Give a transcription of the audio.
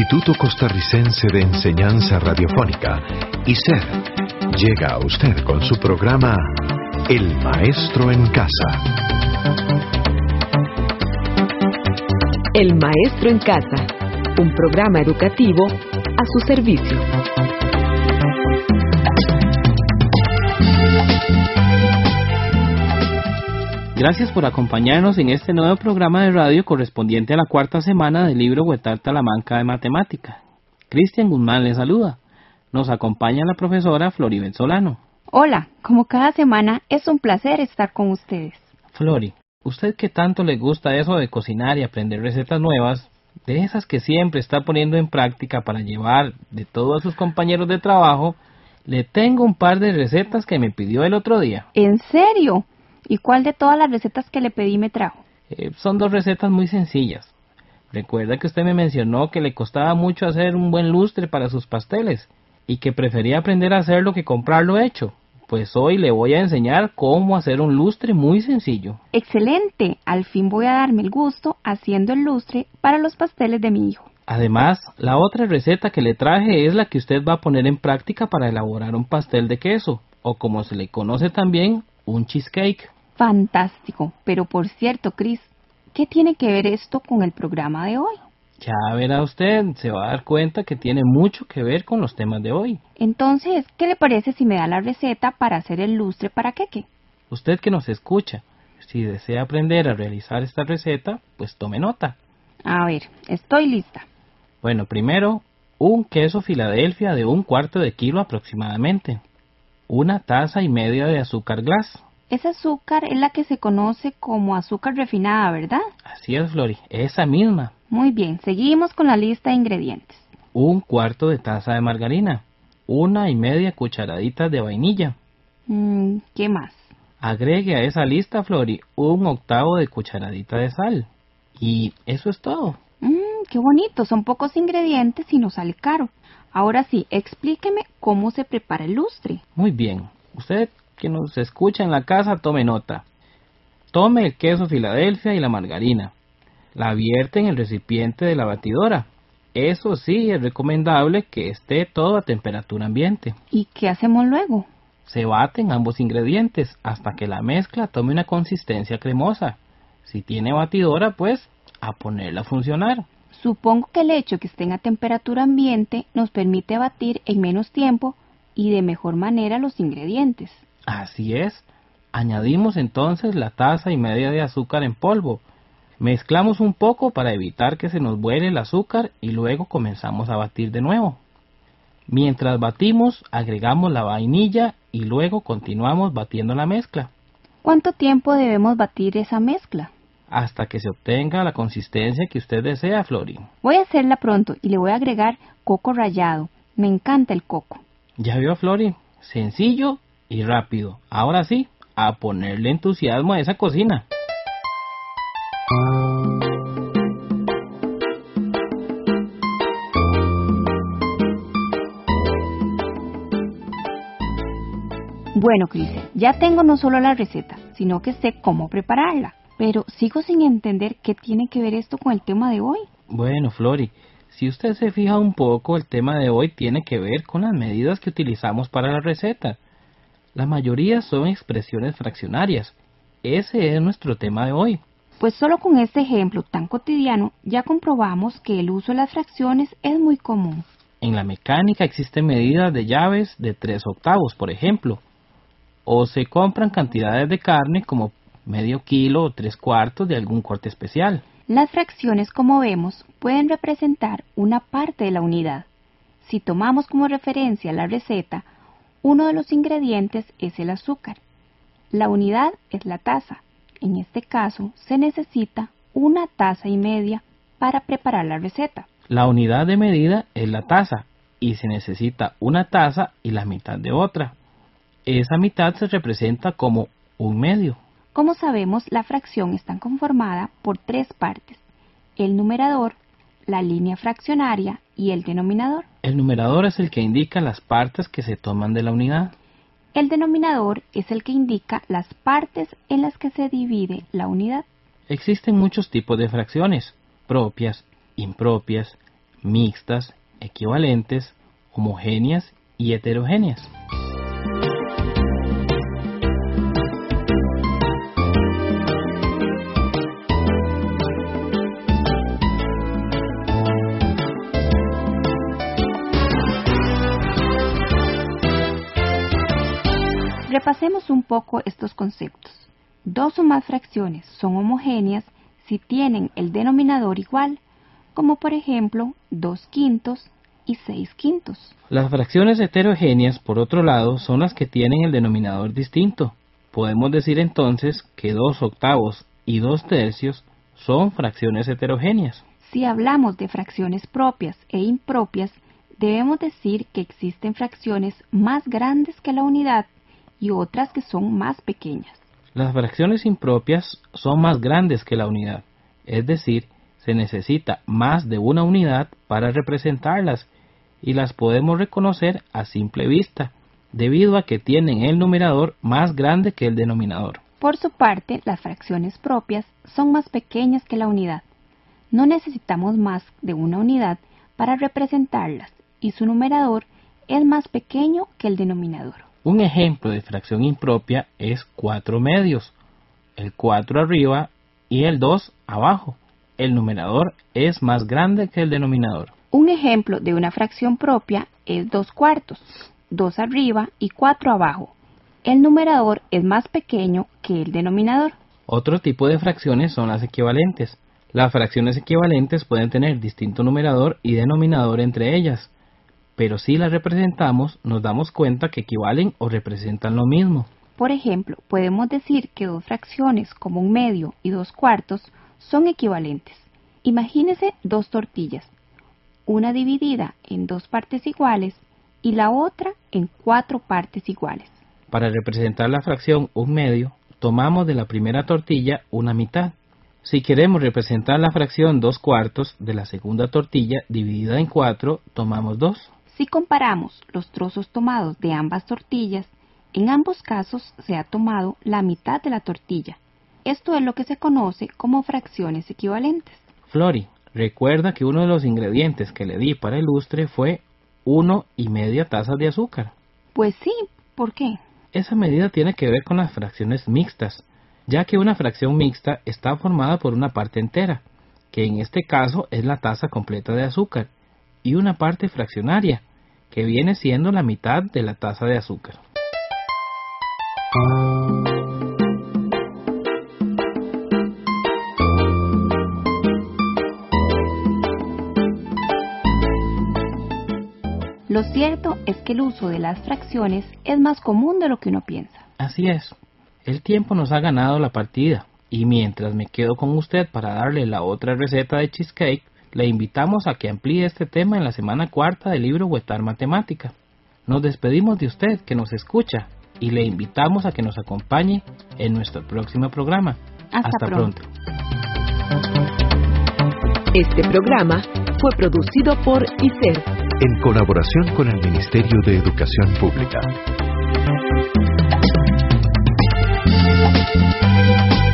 Instituto Costarricense de Enseñanza Radiofónica, ICER, llega a usted con su programa El Maestro en Casa. El Maestro en Casa, un programa educativo a su servicio. Gracias por acompañarnos en este nuevo programa de radio correspondiente a la cuarta semana del libro Huetar Talamanca de Matemática. Cristian Guzmán les saluda. Nos acompaña la profesora Floribel Solano. Hola, como cada semana es un placer estar con ustedes. Flori, ¿usted que tanto le gusta eso de cocinar y aprender recetas nuevas, de esas que siempre está poniendo en práctica para llevar de todos sus compañeros de trabajo, le tengo un par de recetas que me pidió el otro día? ¿En serio? ¿Y cuál de todas las recetas que le pedí me trajo? Son dos recetas muy sencillas. Recuerda que usted me mencionó que le costaba mucho hacer un buen lustre para sus pasteles y que prefería aprender a hacerlo que comprarlo hecho. Pues hoy le voy a enseñar cómo hacer un lustre muy sencillo. ¡Excelente! Al fin voy a darme el gusto haciendo el lustre para los pasteles de mi hijo. Además, la otra receta que le traje es la que usted va a poner en práctica para elaborar un pastel de queso, o como se le conoce también, un cheesecake. Fantástico, pero por cierto, Cris, ¿qué tiene que ver esto con el programa de hoy? Ya verá usted, se va a dar cuenta que tiene mucho que ver con los temas de hoy. Entonces, ¿qué le parece si me da la receta para hacer el lustre para queque? Usted que nos escucha, si desea aprender a realizar esta receta, pues tome nota. A ver, estoy lista. Bueno, primero, un queso Filadelfia de 1/4 kilo aproximadamente. 1,5 tazas de azúcar glass. Ese azúcar es la que se conoce como azúcar refinada, ¿verdad? Así es, Flori, esa misma. Muy bien, seguimos con la lista de ingredientes. 1/4 taza de margarina. 1,5 cucharaditas de vainilla. ¿Qué más? Agregue a esa lista, Flori, 1/8 cucharadita de sal. Y eso es todo. ¡Qué bonito! Son pocos ingredientes y no sale caro. Ahora sí, explíqueme cómo se prepara el lustre. Muy bien. Usted que nos escucha en la casa, tome nota. Tome el queso Filadelfia y la margarina. La vierte en el recipiente de la batidora. Eso sí, es recomendable que esté todo a temperatura ambiente. ¿Y qué hacemos luego? Se baten ambos ingredientes hasta que la mezcla tome una consistencia cremosa. Si tiene batidora, pues, a ponerla a funcionar. Supongo que el hecho que estén a temperatura ambiente nos permite batir en menos tiempo y de mejor manera los ingredientes. Así es. Añadimos entonces la 1,5 tazas de azúcar en polvo. Mezclamos un poco para evitar que se nos vuele el azúcar y luego comenzamos a batir de nuevo. Mientras batimos, agregamos la vainilla y luego continuamos batiendo la mezcla. ¿Cuánto tiempo debemos batir esa mezcla? Hasta que se obtenga la consistencia que usted desea, Flori. Voy a hacerla pronto y le voy a agregar coco rallado. Me encanta el coco. ¿Ya vio, Flori? Sencillo y rápido. Ahora sí, a ponerle entusiasmo a esa cocina. Bueno, Cris, ya tengo no solo la receta, sino que sé cómo prepararla. Pero sigo sin entender qué tiene que ver esto con el tema de hoy. Bueno, Flori, si usted se fija un poco, el tema de hoy tiene que ver con las medidas que utilizamos para la receta. La mayoría son expresiones fraccionarias. Ese es nuestro tema de hoy. Pues solo con este ejemplo tan cotidiano ya comprobamos que el uso de las fracciones es muy común. En la mecánica existen medidas de llaves de 3/8, por ejemplo. O se compran cantidades de carne como medio kilo o 3/4 de algún corte especial. Las fracciones, como vemos, pueden representar una parte de la unidad. Si tomamos como referencia la receta, uno de los ingredientes es el azúcar. La unidad es la taza. En este caso, se necesita 1,5 tazas para preparar la receta. La unidad de medida es la taza y se necesita 1 taza y la mitad de otra. Esa mitad se representa como 1/2. Como sabemos, la fracción está conformada por 3 partes: el numerador, la línea fraccionaria y el denominador. El numerador es el que indica las partes que se toman de la unidad. El denominador es el que indica las partes en las que se divide la unidad. Existen muchos tipos de fracciones, propias, impropias, mixtas, equivalentes, homogéneas y heterogéneas. Repasemos un poco estos conceptos. Dos o más fracciones son homogéneas si tienen el denominador igual, como por ejemplo 2/5 y 6/5. Las fracciones heterogéneas, por otro lado, son las que tienen el denominador distinto. Podemos decir entonces que 2/8 y 2/3 son fracciones heterogéneas. Si hablamos de fracciones propias e impropias, debemos decir que existen fracciones más grandes que la unidad y otras que son más pequeñas. Las fracciones impropias son más grandes que la unidad, es decir, se necesita más de una unidad para representarlas y las podemos reconocer a simple vista, debido a que tienen el numerador más grande que el denominador. Por su parte, las fracciones propias son más pequeñas que la unidad. No necesitamos más de una unidad para representarlas y su numerador es más pequeño que el denominador. Un ejemplo de fracción impropia es 4/2, el 4 arriba y el 2 abajo. El numerador es más grande que el denominador. Un ejemplo de una fracción propia es 2/4, 2 arriba y 4 abajo. El numerador es más pequeño que el denominador. Otro tipo de fracciones son las equivalentes. Las fracciones equivalentes pueden tener distinto numerador y denominador entre ellas, pero si las representamos nos damos cuenta que equivalen o representan lo mismo. Por ejemplo, podemos decir que dos fracciones como 1/2 y 2/4 son equivalentes. Imagínese dos tortillas, una dividida en 2 partes iguales y la otra en 4 partes iguales. Para representar la fracción 1/2, tomamos de la primera tortilla una mitad. Si queremos representar la fracción 2/4 de la segunda tortilla dividida en 4, tomamos 2. Si comparamos los trozos tomados de ambas tortillas, en ambos casos se ha tomado la mitad de la tortilla. Esto es lo que se conoce como fracciones equivalentes. Flori, recuerda que uno de los ingredientes que le di para el lustre fue 1,5 tazas de azúcar. Pues sí, ¿por qué? Esa medida tiene que ver con las fracciones mixtas, ya que una fracción mixta está formada por una parte entera, que en este caso es la taza completa de azúcar, y una parte fraccionaria, que viene siendo la mitad de la taza de azúcar. Lo cierto es que el uso de las fracciones es más común de lo que uno piensa. Así es. El tiempo nos ha ganado la partida, y mientras me quedo con usted para darle la otra receta de cheesecake, le invitamos a que amplíe este tema en la semana 4 del libro Huetar Matemática. Nos despedimos de usted que nos escucha y le invitamos a que nos acompañe en nuestro próximo programa. Hasta pronto. Este programa fue producido por ICER, en colaboración con el Ministerio de Educación Pública.